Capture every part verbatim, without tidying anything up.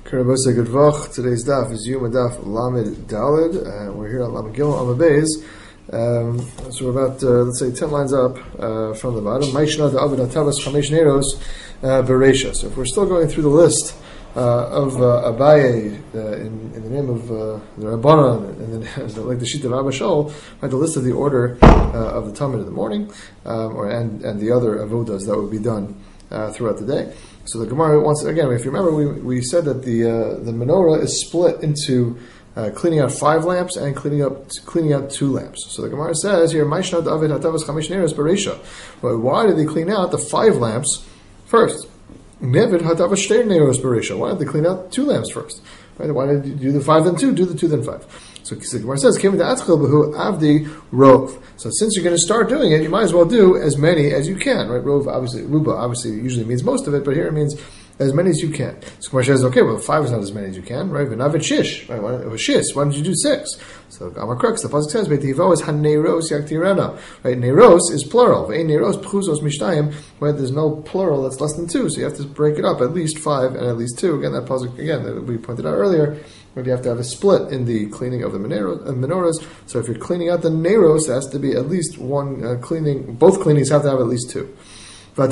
Karabosei Gudvach. Today's daf is Yuma Daf Lamed Daled. Uh, we're here on Lamed Gimel on the base. Um, so we're about, uh, let's say, ten lines up uh, from the bottom. Maishna the Avid Atavas Chamesh Neros Bereisha. So if we're still going through the list uh, of uh, Abaye uh, in, in the name of uh, the Rabbanan, and then like the Shita of Abba Shaul, right, the list of the order uh, of the Talmud in the morning, um, or and and the other avodas that would be done uh, throughout the day. So the Gemara, once again, if you remember, we we said that the uh, the menorah is split into uh, cleaning out five lamps and cleaning up cleaning out two lamps. So the Gemara says here, Maishna David Hatavas Chamesh Neros Bereisha. Well, why did they clean out the five lamps first? David Hatavas Shtei Neros Bereisha. Why did they clean out two lamps first? Right? Why did you do the five then two? Do the two then five. So the Gemara says, "Came to Atzchil Behu Avdi Rov." So since you're going to start doing it, you might as well do as many as you can, right? Rov, obviously, Ruba, obviously, usually means most of it, but here it means as many as you can. So Gemara says, "Okay, well, five is not as many as you can, right? V'navet shish, right? It was shis. Why don't you do six?" So Amar Crux, the pasuk says, "Beitivo is haneiros yaktirena." Right? Neiros is plural. Ve'ein neiros pchuzos mishtayim. Right? There's no plural that's less than two, so you have to break it up at least five and at least two. Again, that pasuk again that we pointed out earlier. But you have to have a split in the cleaning of the menorahs. So if you're cleaning out the neiros, it has to be at least one uh, cleaning. Both cleanings have to have at least two. We said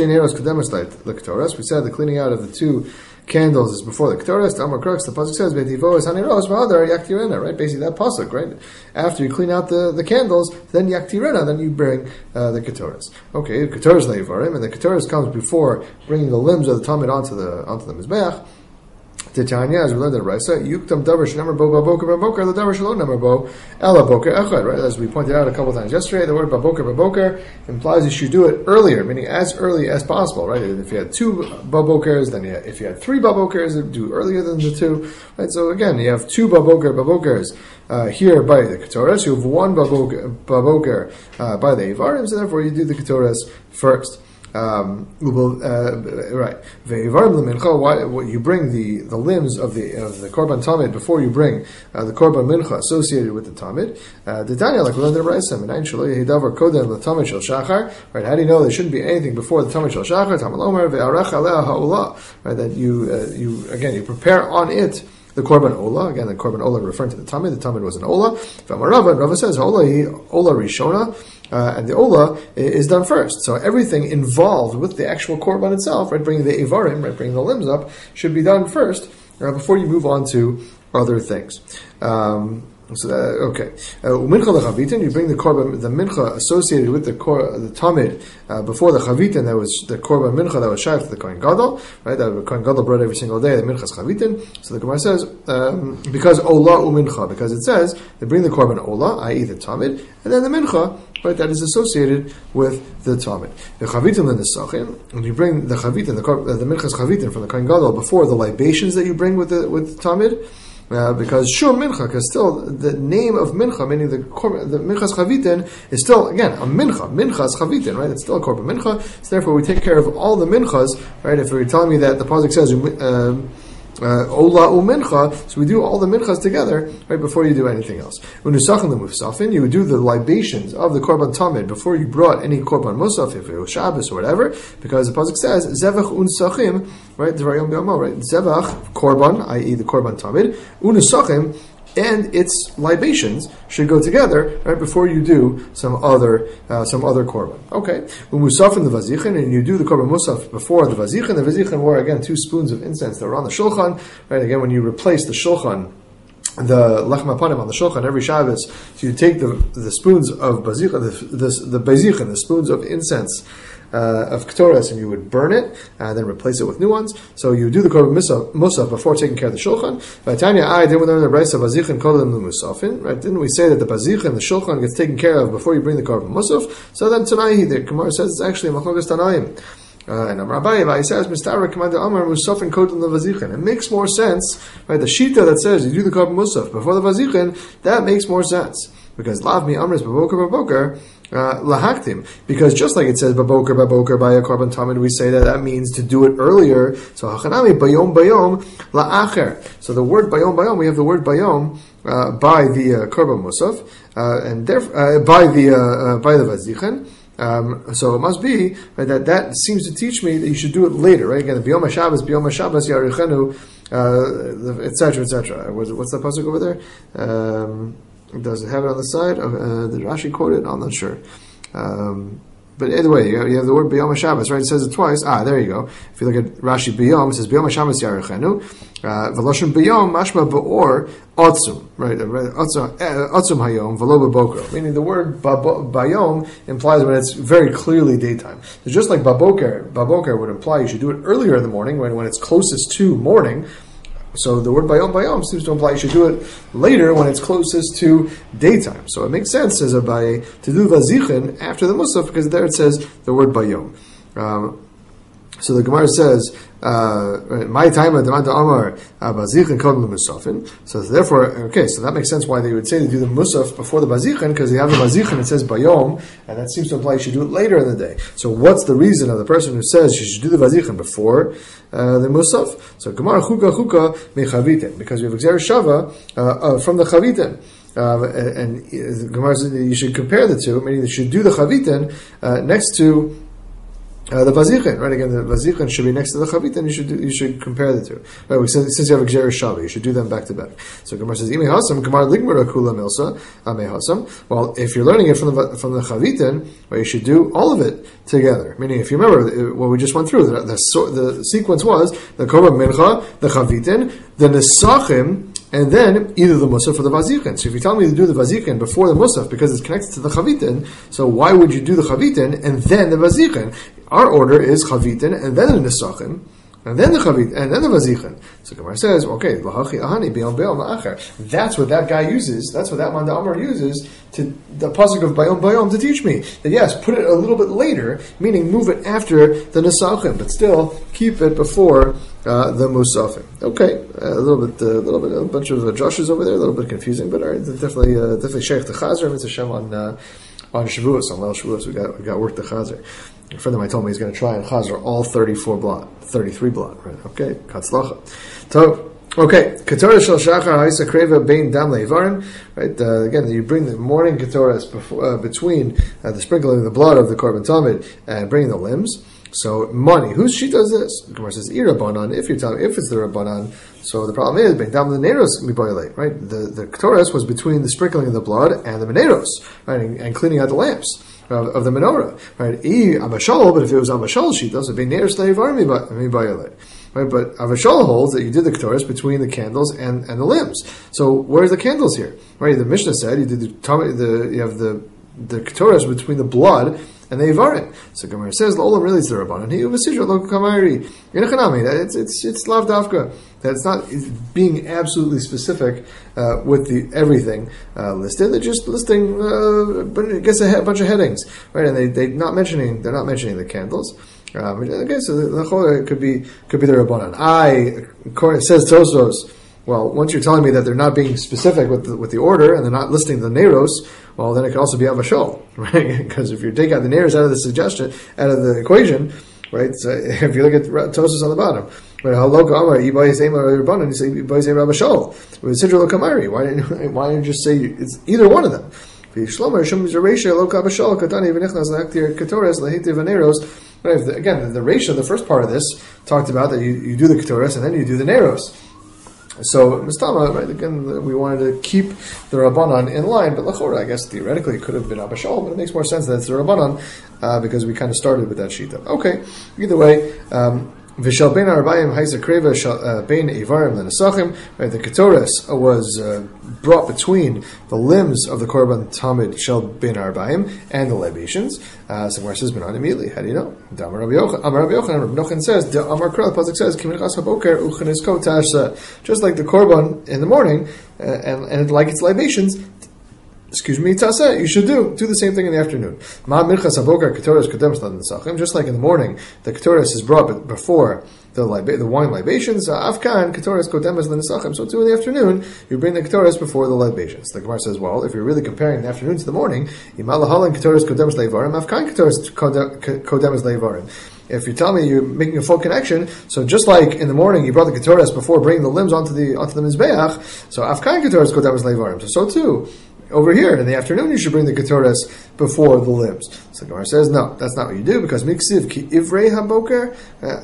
the cleaning out of the two candles is before the Ketores. Amar Crux, the pasuk says, "Beitivo is haneros v'adar yaktirena." Right, basically that pasuk. Right, after you clean out the, the candles, then yaktirena, then you bring uh, the Ketores. Okay, Ketores leivarim, and the Ketores comes before bringing the limbs of the Talmud onto the onto the mizbeach. Titania, as we learned in Raisa, Yuktam Davar Shnemer Bo Baboker Baboker, the Davar Shalom Nemer Bo Ela Boker Echad. Right, as we pointed out a couple of times yesterday, the word Baboker Baboker implies you should do it earlier, meaning as early as possible. Right, if you had two Babokers, then you had, if you had three Babokers, do earlier than the two. Right, so again, you have two Baboker Babokers uh, here by the Ketores. You have one Baboker, baboker uh, by the Eivarim, so therefore you do the Ketores first. Um, uh, right. Why you bring the, the limbs of the of the korban tamid before you bring uh, the korban mincha associated with the tamid? The Tanya, like we learned in Raisa, right? How do you know there shouldn't be anything before the tamid shel shachar? Tamalomer ve'arach aleh ha'olah. Right? That you uh, you again you prepare on it the korban ola. Again, the korban ola referring to the tamid. The tamid was an ola. Rava, and Rava says ola ola rishona. Uh, and the ola is done first. So everything involved with the actual korban itself, right, bringing the evarim, right, bringing the limbs up, should be done first uh, before you move on to other things. Um, so that, okay, mincha lechavitin, you bring the korban, the mincha associated with the kor, the tamid uh, before the chavitin. That was the korban mincha that was shaykh to the kohen gadol, right? That the kohen gadol brought every single day. The mincha's chavitin. So the Gemara says um, because ola umincha, because it says they bring the korban ola, that is the tamid, and then the mincha. Right, that is associated with the tamid. The chavitin and the sachin, when you bring the chavitin, the, the minchas chavitin from the kohen gadol before the libations that you bring with the with the tamid, uh, because shum mincha, because still the name of mincha, meaning the the minchas chavitin, is still again a mincha, minchas chavitin, right? It's still a korban mincha. So therefore, we take care of all the minchas, right? If you're telling me that the pasuk says. Um, Uh, Ola umincha, so we do all the minchas together right before you do anything else. When you sachin the musafin, you would do the libations of the korban tamid before you brought any korban musaf, if it was Shabbos or whatever, because the pasuk says zevach un sachim, right? D'varayom b'yamo, right? Zevach korban, that is the korban tamid, un sachim. And its libations should go together right before you do some other uh, some other korban. Okay, when musaf in the vazichin, and you do the korban musaf before the vazichin. The vazichin were again two spoons of incense that were on the shulchan. Right, again when you replace the shulchan, the lechem hapanim on the shulchan every Shabbos, so you take the the spoons of bazichin, the the, the bazichin, the spoons of incense. Uh, of Ketores, and you would burn it, and uh, then replace it with new ones. So you do the korban musaf before taking care of the shulchan. Tanya, I didn't learn the brayso bazichin kodim the musafin. Right? Didn't we say that the bazichin, the shulchan, gets taken care of before you bring the korban musaf? So then tonight the Gemara says it's actually a machlokas tanaim. Uh, and Amar Abaye says, "Mistavra Commander Amar Musafin kodim the vazichin." It makes more sense, right? The shita that says you do the korban musaf before the vazichin, that makes more sense because lav mi amris baboker baboker. Uh, lahaktim, because just like it says baboker baboker by a korban tamid, we say that that means to do it earlier. So hachanami bayom bayom laacher. So the word bayom bayom, we have the word bayom uh, by the uh, korban musaf, uh, and therefore uh, by the uh, uh, by the vazichin, Um, so it must be right, that that seems to teach me that you should do it later, right? Again, B'yom HaShabbos, B'yom HaShabbos Yarichenu, et cetera, et cetera. What's that pasuk over there? Um, does it have it on the side? Uh, did Rashi quote it? I'm not sure. Um, But either way, you have, you have the word B'yom HaShabbos, right? It says it twice. Ah, there you go. If you look at Rashi B'yom, it says B'yom HaShabbos Yarechenu. V'loshon B'yom mashma b'or otzum, right? Otzum hayom v'lo b'boker. Meaning the word B'yom implies when it's very clearly daytime. So just like B'boker, B'boker would imply you should do it earlier in the morning when, when it's closest to morning. So the word bayom bayom seems to imply you should do it later when it's closest to daytime. So it makes sense as a bay to do vazichin after the musaf because there it says the word bayom. Um, so the Gemara says, "My time at the Amar bazichin kodem musafin." So therefore, okay, so that makes sense why they would say to do the musaf before the bazichin because they have the bazichin. It says bayom, and that seems to imply you should do it later in the day. So what's the reason of the person who says you should do the bazichin before Uh, the musaf? So Gemara chuka chuka mechavitin, because we have Gzer Shava uh, uh, from the chavitin. Uh, and uh, Gemara says you should compare the two, meaning you should do the chavitin uh, next to uh, the vazichin, right? Again, the vazichin should be next to the chavitin. You should do, you should compare the two. Right? Since, since you have a Gzer Shava, you should do them back to back. So Gemara says, "Ime hasam Gemara ligmara kula milsa ame hasam." Well, if you're learning it from the from the chavitin, well, you should do all of it together. Meaning, if you remember what we just went through, the the, the sequence was the korban mincha, the chavitin, the nesachim, and then either the musaf or the vazichin. So if you tell me to do the vazichin before the musaf because it's connected to the chavitin, so why would you do the chavitin and then the vazichin? Our order is chavitin and then the nesachim, and then the chavit, and then the vazichin. So Gemara says, okay, lahachi ahani b'yom b'yom la'acher. That's what that guy uses. That's what that man Amar uses to the pasuk of bayom bayom to teach me that yes, put it a little bit later, meaning move it after the nesachim, but still keep it before uh, the musafim. Okay, uh, a little bit, a uh, little bit, a bunch of uh, Joshes over there, a little bit confusing, but all right, definitely, uh, definitely sheikh the chazer. It's a shem on uh, on Shavuos, on Leil Shavuos. We got we got work the chazer. A friend of mine told me he's going to try and chazer all thirty-four blot, thirty-three blot, right? Okay, katzlacha. So, okay, Ketorah shel shachar ha'isa kreva bein dam le'ivarim, right? Uh, again, you bring the morning Ketorahs before, uh, between uh, the sprinkling of the blood of the korban tamid and bringing the limbs. So, money. Whose sheet does this? The Gemara says, "Ir Rabbanan." If you tell me, if it's the Rabbanan, so the problem is, bein dam le'neros miboilei, right? The the Ketorahs was between the sprinkling of the blood and the meneros, right, and, and cleaning out the lamps Of, of the menorah, right? E Avashal, but if it was Avashal sheet, it would be Neir Sleivar Mibayalei. Right? But Avashal holds that you did the Ketorahs between the candles and, and the limbs. So where's the candles here? Right? The Mishnah said you did the, the you have the the Ketorahs between the blood and the Ivarim. So Gemara says, "L'olam really is the Rabbanan. He uvasidra lo kamari." It's it's it's lav dafka. That it's not being absolutely specific uh, with the everything uh, listed. They're just listing, uh, but it gets a, he- a bunch of headings, right? And they they not mentioning they're not mentioning the candles. Um, okay, so the, the whole could be could be the Rabbanan. I it says Tosos. Well, once you're telling me that they're not being specific with the, with the order and they're not listing the Neros, well, then it could also be Avashol, right? Because if you take out the Neros out of the suggestion, out of the equation, right? So if you look at Tosos on the bottom, right? Haloka Amar, Ibayis Emar Rabbanan, you say Ibayis Emar Avashol. With Sidra Lokamari, why didn't you, why didn't you just say it's either one of them? Shlomer Shum Zeresha Loka Avashol Katani V'Nichnas L'Aktir Ketores L'Hitiv Neros. Again, the Resha, the first part of this, talked about that you, you do the Ketores and then you do the Neros. So, Mistama, right, again, we wanted to keep the Rabbanan in line, but Lachora, I guess, theoretically, it could have been Abashal, but it makes more sense that it's the Rabbanan, uh, because we kind of started with that Shita. Okay, either way, um, Vishal ben Arbayim Haisa Kreva ben Ivarim Lenasachim. Right, the Ketores was uh, brought between the limbs of the Korban Tamid Shel ben Arbayim and the libations. Uh, so where it says Benan immediately, how do you know? Amar Rabbi Yochanan, Rabbi Yochanan says, the Amar Krel, the pasuk says, Kiminchas haboker uchenisko tashsa. Just like the Korban in the morning, uh, and, and like its libations, excuse me, Tasa, you should do. Do the same thing in the afternoon. Just like in the morning, the Ketores is brought before the liba- the wine libations. Afkan, Ketores kodemas l'nesachim. So too in the afternoon, you bring the Ketores before the libations. The Gemara says, well, if you're really comparing the afternoon to the morning, Imalahalan Ketores kodemas leivarim, Afkan Ketores kodemas leivarim. If you tell me you're making a full connection, so just like in the morning you brought the Ketores before bringing the limbs onto the onto the Mizbeach, so Afkan Ketores kodemas leivarim. So so too, over here in the afternoon, you should bring the Ketores before the limbs. So So the Gemara says, no, that's not what you do, because miksiv ki ivrei haboker,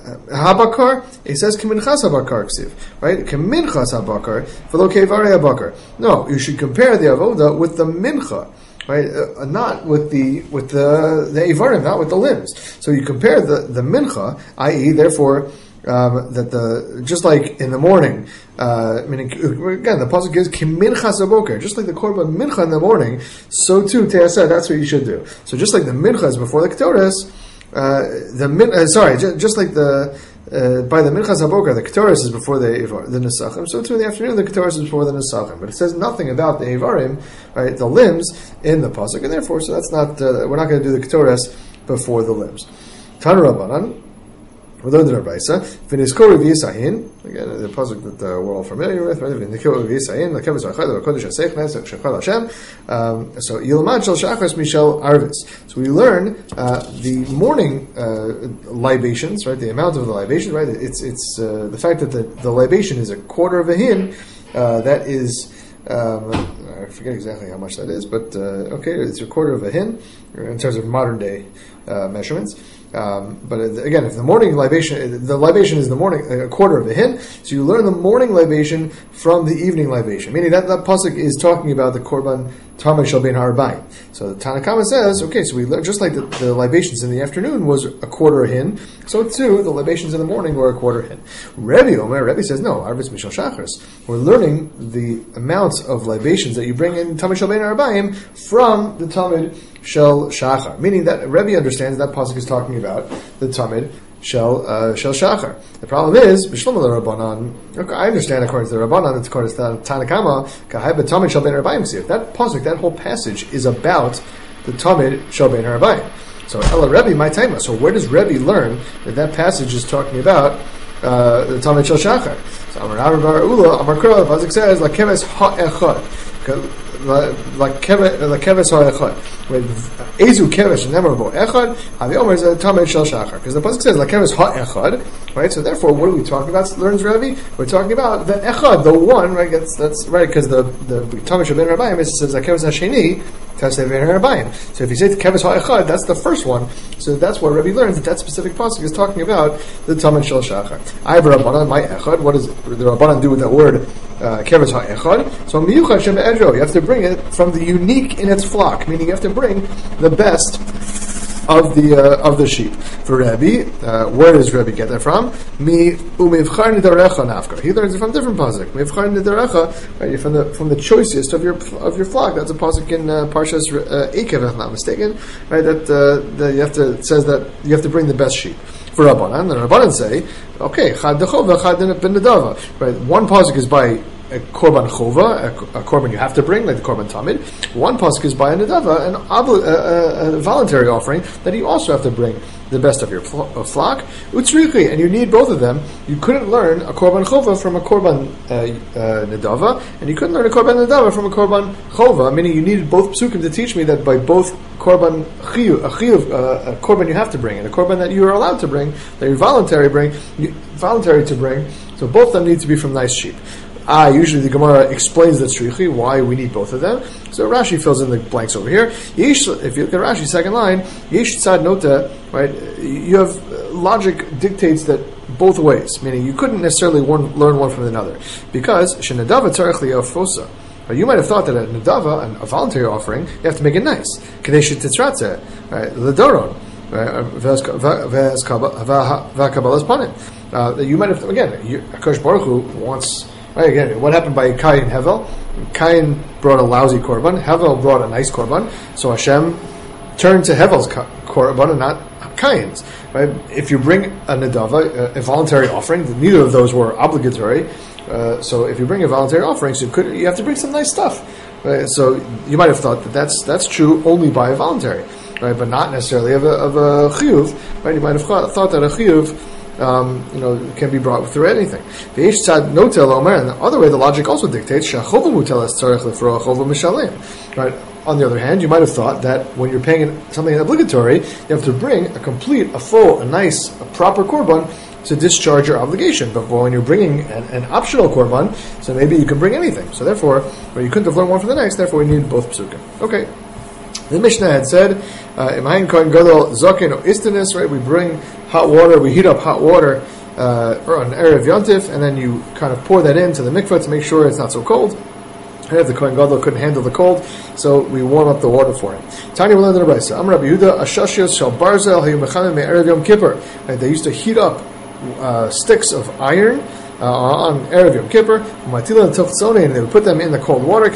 habakar, it says ki minchas habakar ksiv, right? Ki minchas habakar, v'lo ki ivrei habakar. No, you should compare the avoda with the mincha, right? Uh, not with the with the the ivarim, not with the limbs. So you compare the, the mincha, that is, therefore, Um, that the just like in the morning, uh, meaning again the pasuk is ki minchas haboker, just like the korban mincha in the morning, so too te'aseh. That's what you should do. So just like the mincha is before the ketores, uh, the min, uh, sorry, just, just like the uh, by the minchas haboker, the ketores is before the the nesachim. So too in the afternoon, the ketores is before the nesachim. But it says nothing about the ivarim, right? The limbs in the pasuk, and therefore, so that's not. Uh, we're not going to do the ketores before the limbs. Tanu Rabbanan. We learned in our Brisa, V'nizkor v'yisayin, again, the pasuk that uh, we're all familiar with, right? V'nizkor v'yisayin, l'kevus v'achad, v'kodesh ha'seichnes, v'shechad Hashem. Um, so, Yilmad shel shachas mishel arvis. So we learn uh, the morning uh, libations, right? The amount of the libation, right? It's it's uh, the fact that the, the libation is a quarter of a hin, uh, that is, um, I forget exactly how much that is, but uh, okay, it's a quarter of a hin, in terms of modern day uh, measurements. Um, but again, if the morning libation, the libation is the morning, a quarter of a hin, so you learn the morning libation from the evening libation. Meaning that that pasuk is talking about the korban tamid shel bein ha'arbaim. So the Tanna Kama says, okay, so we learn just like the, the libations in the afternoon was a quarter hin, so too the libations in the morning were a quarter hin. Rebbe Omer, Rebbe says no, arvis mishal shachris. We're learning the amounts of libations that you bring in tamid shel bein ha'arbaim from the tamid shel shachar, meaning that Rebbe understands that pasuk is talking about the tamid shel uh, shel shachar. The problem is b'shlom l'Rabbanan. Okay, I understand according to the Rabbanan, it's according to the Tanna Kama, kahai b'tamid shel bein ha'arbaim. That pasuk, that whole passage is about the tamid shel bein ha'arbaim. So Ella Rebbe my taima. So where does Rebbe learn that that passage is talking about uh, the tamid shel shachar? So Amar Rabbi Bar Ula, Amar Kra, the pasuk says lakeves ha'echad. Like keves ha'echad, with ezu keves nemerbo echad, havi omer is a tamid shel shachar, because the pasuk says like keves ha'echad, right? So therefore, what are we talking about? Learns Rebbe, we're talking about the echad, the one, right? That's that's right, because the the tamid shel bein ha'arbaim it says like keves ha'sheni, taseh bein ha'arbaim. So if you say keves ha'echad, that's the first one. So that's where Rebbe learns that that specific pasuk is talking about the tamid shel shachar. I have a Rabbanan, my echad. What does the Rabbanan do with that word? Keves ha'echad. So miyuchad shem be'edro, you have to bring it from the unique in its flock, meaning you have to bring the best of the uh, of the sheep. For Rebbe, uh, where does Rebbe get that from? Mi umivchar nidarecha nafkar. He learns it from different pasuk. Mivchar nidarecha, right? From the from the choicest of your of your flock. That's a pasuk in uh, Parshas uh, Ekev, if I'm not mistaken, right? That uh, that you have to it says that you have to bring the best sheep. For Rabbanan, the Rabbanan say, okay, chad dechova, chad ben nedava. Right, one pasuk is by a korban chova, a, a korban you have to bring, like the korban tamid. One pasuk is by a nedava, an obli- a, a, a voluntary offering that you also have to bring the best of your fl- uh, flock. Utzrichi, and you need both of them. You couldn't learn a korban chova from a korban uh, uh, nedava, and you couldn't learn a korban nedava from a korban chova. Meaning, you needed both psukim to teach me that by both korban chiyuv, a chiyuv, uh, a korban you have to bring, and a korban that you are allowed to bring, that you're voluntary bring, you, voluntary to bring. So both of them need to be from nice sheep. Ah, usually the Gemara explains that strichi, why we need both of them. So Rashi fills in the blanks over here. Yesh, if you look at Rashi, second line, Yesh tzad nota, right? You have uh, logic dictates that both ways, meaning you couldn't necessarily one, learn one from another, because shenadava tzarich liyafosa. You might have thought that a nadava, a voluntary offering, you have to make it nice. Kadesh titzratze, right? L'doron, v'akabalas panim. Uh, you might have, again, Akash Baruch Hu wants, right, again, what happened by Cain and Hevel? Cain brought a lousy korban, Hevel brought a nice korban, so Hashem turned to Hevel's korban and not Cain's. Right? If you bring a nadava, a voluntary offering, neither of those were obligatory, uh, so if you bring a voluntary offering, so you, could, you have to bring some nice stuff. Right? So you might have thought that that's, that's true only by a voluntary, right? But not necessarily of a, of a chiyuv. Right? You might have thought that a chiyuv Um, you know, can be brought through anything. The Eish Tzad Notel Omer, and the other way, the logic also dictates Shachova Mutelas Tzarech Lefro Achova Mishalim. Right. On the other hand, you might have thought that when you're paying something obligatory, you have to bring a complete, a full, a nice, a proper korban to discharge your obligation. But when you're bringing an, an optional korban, so maybe you can bring anything. So therefore, well, you couldn't have learned one from the next. Therefore, we need both psukim. Okay. The Mishnah had said, "Imayin kohen gadol zaken o istanis." Right, we bring hot water, we heat up hot water uh, on erev yontif, and then you kind of pour that into the mikvah to make sure it's not so cold. And if the kohen gadol couldn't handle the cold, so we warm up the water for him. Tanya will learn the Brisa. Amar Rabbi Yehuda, ashashios shel barzel hayu mechanim me'erev yom kippur. They used to heat up uh, sticks of iron uh, on erev yom kippur. And they would put them in the cold water,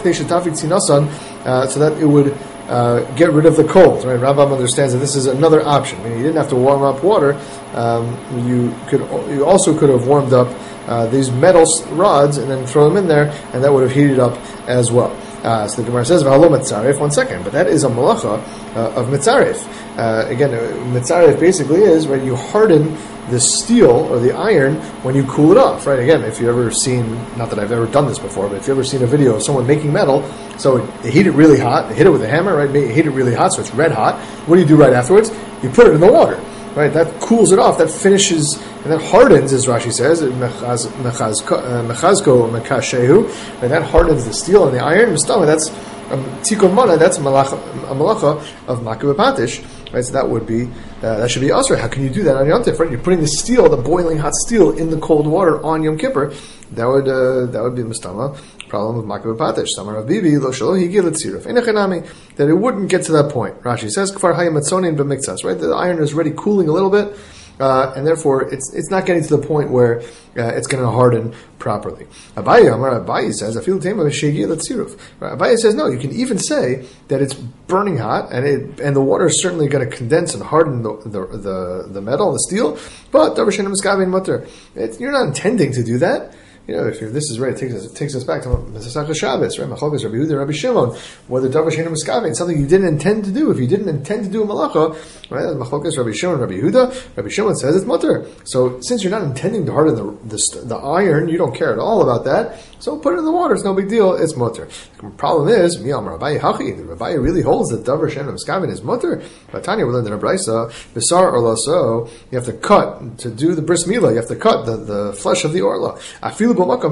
uh, so that it would uh, get rid of the cold. Right? Rambam understands that this is another option. I mean, you didn't have to warm up water. Um, you could. You also could have warmed up uh, these metal rods and then throw them in there, and that would have heated up as well. Uh, so the Gemara says, "V'halo mitzaref." One second, but that is a malacha uh, of mitzaref. Uh, again, mitzaref basically is right. You harden the steel or the iron when you cool it off. Right. Again, if you ever seen, not that I've ever done this before, but if you ever seen a video of someone making metal, so they heat it really hot, they hit it with a hammer, right? They heat it really hot, so it's red hot. What do you do right afterwards? You put it in the water. Right, that cools it off. That finishes and that hardens, as Rashi says, mechazko mekashehu. Right, that hardens the steel and the iron. That's tikkun mana. That's a malacha of makeh b'patish. Right, so that would be uh, that should be usher. How can you do that on Yom Tif? Right, you're putting the steel, the boiling hot steel, in the cold water on Yom Kippur. That would uh, that would be mistama. Problem of makeh b'patish. Samar Rav Bibi lo shelo higil etziruf enechanami, that it wouldn't get to that point. Rashi says kfar hayim matzonin b'miktzas. Right, the iron is already cooling a little bit, uh, and therefore it's it's not getting to the point where uh, it's going to harden properly. Abaye Amar Abaye says afil tema v'shegil etziruf. Abaye says no. You can even say that it's burning hot, and it and the water is certainly going to condense and harden the the the, the metal, the steel. But davar she'eino miskaven mutter. You're not intending to do that. You know, if this is right, it takes us, it takes us back to Masechah Shabbos, right? Machlokes Rabbi Yehuda, Rabbi Shimon, whether davar she'eino miskaven, something you didn't intend to do. If you didn't intend to do a malacha, right? Machlokes Rabbi Shimon, Rabbi Yehuda, Rabbi Shimon says it's mutter. So since you're not intending to harden the, the the iron, you don't care at all about that. So put it in the water. It's no big deal. It's mutter. The problem is, miyam Rabbi Hachi. The Rabbi really holds that davar she'eino miskaven is mutter. But Tanya, we learned in a brisa, b'sar orla, you have to cut to do the bris milah. You have to cut the, the flesh of the orla. I feel. But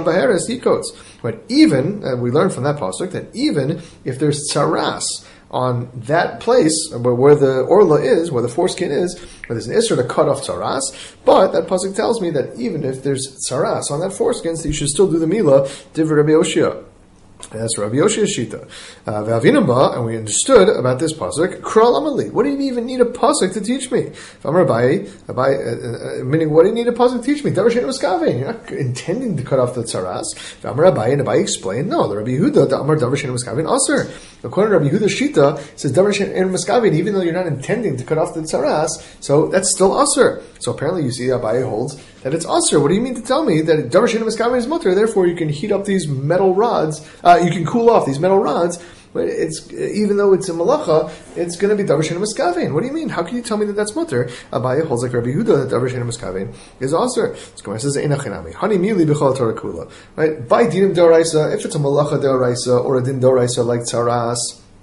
even, and we learn from that pasuk, that even if there's tsaras on that place where, where the orla is, where the foreskin is, where there's an isser to cut off tsaras, but that pasuk tells me that even if there's tsaras on that foreskin, so you should still do the milah, divrei Rabbi Yoshia. That's Rabbi Yoshia's shita. Uh, and we understood about this pasuk. Kral amali. What do you even need a pasuk to teach me? If I'm Rabbi, Rabbi, uh, uh, meaning what do you need a pasuk to teach me? Davar she'eino miskaven. You're not intending to cut off the tzaras. If I'm Rabbi, and Rabbi explained, no, the Rabbi Yehuda, the Amar davar she'eino miskaven aser. According to Rabbi Yehuda's shita, it says davar she'eino miskaven, even though you're not intending to cut off the tzaras, so that's still aser. So apparently, you see, Rabbi holds that it's aser. What do you mean to tell me that davar she'eino miskaven is mutter? Therefore, you can heat up these metal rods. Uh, you can cool off these metal rods. But it's even though it's a malacha, it's going to be davar she'eino miskaven. What do you mean? How can you tell me that that's mutter? Abaye holds like Rabbi Yehuda that davar she'eino miskaven is aser. So it says einachinami hani mili b'chol Torah kula. Right, by dinim deoraisa, if it's a malacha deoraisa or a din deoraisa like tzaras,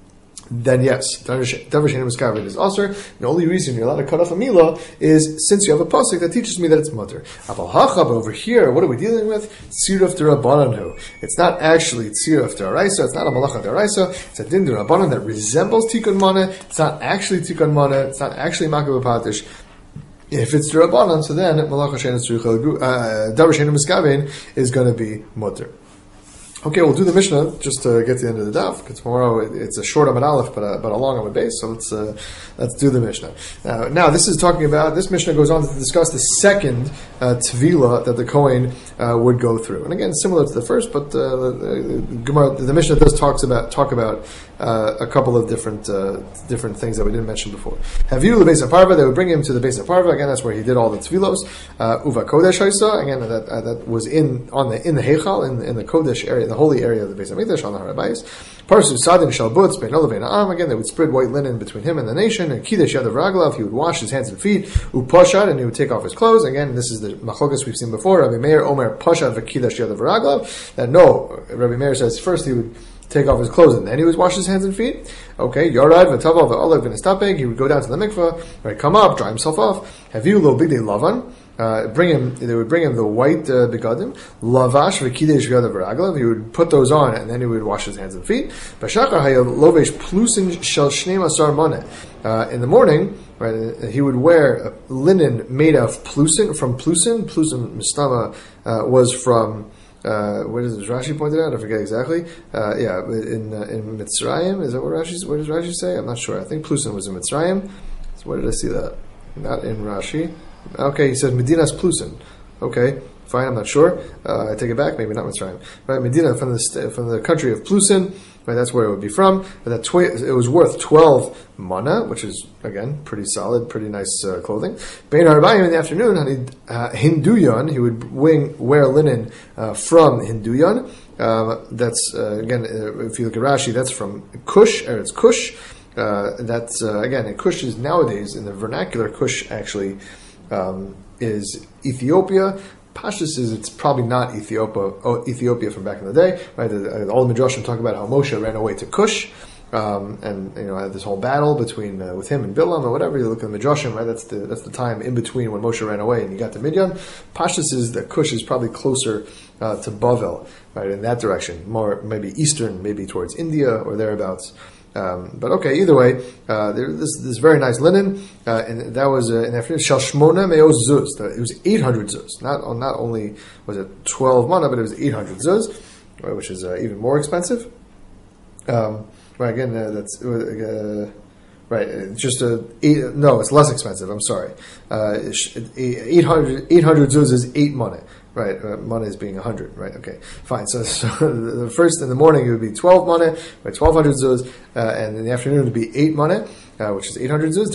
then yes, davar she'eino miskaven is aser. The only reason you're allowed to cut off a milah is since you have a pasuk that teaches me that it's mutter. Aval hacha, but over here, what are we dealing with? Tziruf d'Rabbanan. It's not actually tziruf d'Oraisa. It's not a malacha d'Oraisa. It's a din d'Rabbanan that resembles tikkun mana. It's not actually tikkun mana. It's not actually makeh b'patish. If it's d'Rabbanan, so then malacha she'eino tzricha, uh, davar she'eino miskaven is going to be mutter. Okay, we'll do the Mishnah just to get to the end of the daf, because tomorrow it's a short Amud Aleph, but a, but a long Amud Beis, so let's uh, let's do the Mishnah. Uh, now, this is talking about, this Mishnah goes on to discuss the second uh, Tvila that the Kohen uh, would go through. And again, similar to the first, but uh, the, Gemara, the Mishnah does talks about talk about uh, a couple of different uh, different things that we didn't mention before. Haviu lebeis haparva, they would bring him to the Beis haparva. Again, that's where he did all the Tvilos. Uh, Uva Kodesh Haisa, again, that uh, that was in on the in the Heichal, in, in the Kodesh area, the holy area of the Beis Hamikdash on the Har HaBayis. Parsu Sadin Shalbutz Bein Olav Bein Ha'am. Again, they would spread white linen between him and the nation. And Kidesh Yadav Raglav, he would wash his hands and feet. Upashad, and he would take off his clothes. Again, this is the machlokas we've seen before. Rabbi Meir Omer Pashad v'Kidesh Yadav Raglav. That no, Rabbi Meir says first he would take off his clothes and then he would wash his hands and feet. Okay, Yorad v'Taval v'Olav v'Nistapeg. He would go down to the mikvah, right, come up, dry himself off. Haviu lo bigdei lavan. uh, bring him. They would bring him the white uh, begadim, lavash v'kidesh v'yadav v'raglav. He would put those on, and then he would wash his hands and feet. B'shachar hayav lovesh plusin shel shnei masar maneh. Uh, in the morning, right, he would wear linen made of plusin, from plusin. Plusin mistama uh, was from, uh, what is this, Rashi pointed out? I forget exactly. Uh, yeah, in uh, in Mitzrayim, is that what Rashi, what does Rashi say? I'm not sure. I think plusin was in Mitzrayim. So where did I see that? Not in Rashi. Okay, he said Medinas plusin. Okay. Fine, I'm not sure. Uh, I take it back. Maybe not Mitzrayim. Right, Medina from the from the country of Plusin. Right, that's where it would be from. But that tw- it was worth twelve mana, which is again pretty solid, pretty nice uh, clothing. Bein Harbayim in the afternoon, uh, Hinduyan. He would wing, wear linen uh, from Hinduyan. Uh, that's uh, again, uh, if you look at Rashi, that's from Kush, or it's Kush. Uh, that's uh, again, Kush is nowadays in the vernacular. Kush actually um, is Ethiopia. Pashtus is it's probably not Ethiopia, oh, Ethiopia from back in the day, right? All the Midrashim talk about how Moshe ran away to Cush, um, and you know had this whole battle between uh, with him and Bilam or whatever. You look at the Midrashim, right? That's the that's the time in between when Moshe ran away and he got to Midian. Pashtus is that Cush is probably closer uh, to Bavel, right? In that direction, more maybe eastern, maybe towards India or thereabouts. Um, but okay, either way, uh, there, this this very nice linen, uh, and that was uh, in afternoon. Shal shmona meos zuz. It was eight hundred zuz. Not not only was it twelve mana, but it was eight hundred zuz, right, which is uh, even more expensive. Um, right again, uh, that's uh, right. It's just a eight, no, it's less expensive. I'm sorry. Uh, eight hundred eight hundred zuz is eight mana. Right, uh, mana is being one hundred, right, okay, fine. So, so the first in the morning it would be twelve mana, right, twelve hundred zuz, uh, and in the afternoon it would be eight mana, uh, which is eight hundred zuz.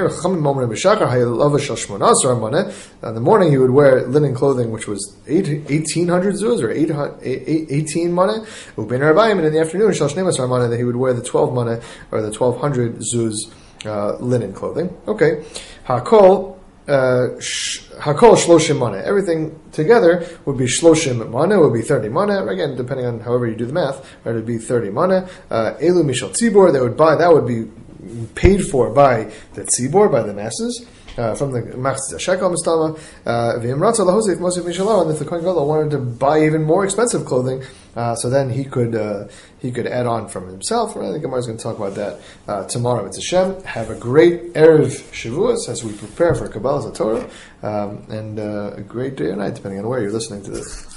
In the morning he would wear linen clothing, which was eighteen hundred zuz, or eighteen mana, and in the afternoon, that he would wear the twelve mana, or the twelve hundred zuz uh, linen clothing. Okay, Hakol, Uh, Hakol shloshim mana. Everything together would be shloshim mana. Would be thirty mana. Again, depending on however you do the math, right? It would be thirty mana. Elu mishal tzibor. They would buy. That would be paid for by the tzibor, by the masses. Uh, from the Machzis Shekel Mistama, V'imratza lahosif mosif mishalah, and if the Kohen Gadol wanted to buy even more expensive clothing, uh, so then he could uh, he could add on from himself. I think Gemara is going to talk about that uh, tomorrow. It's Hashem. Have a great Erev Shavuos as we prepare for Kabbalah Torah, um, and uh, a great day or night, depending on where you're listening to this.